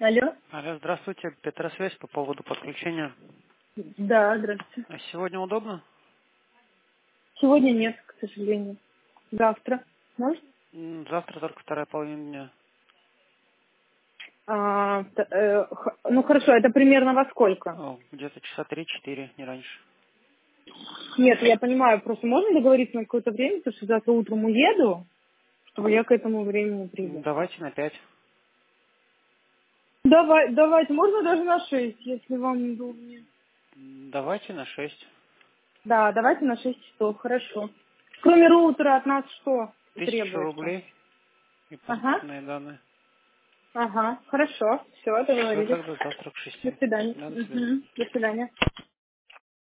Алло? Алло, здравствуйте, Петросвязь по поводу подключения. Да, здравствуйте. А сегодня удобно? Сегодня нет, к сожалению. Завтра. Можно? Завтра только вторая половина дня. Ну хорошо, это примерно во сколько? Где-то часа 3-4, не раньше. Нет, я понимаю, просто можно договориться на какое-то время, потому что завтра утром уеду, чтобы я к этому времени приехала. Давайте на 5. Давайте, можно даже на 6, если вам удобнее. Давайте на 6. Да, давайте на 6 часов, хорошо. Кроме роутера от нас что 1000 требуется? рублей и Ага, паспортные данные. ага, хорошо, все, Все, договорились. тогда завтра к До 6. свидания. Да, до свидания. Мгм. До свидания.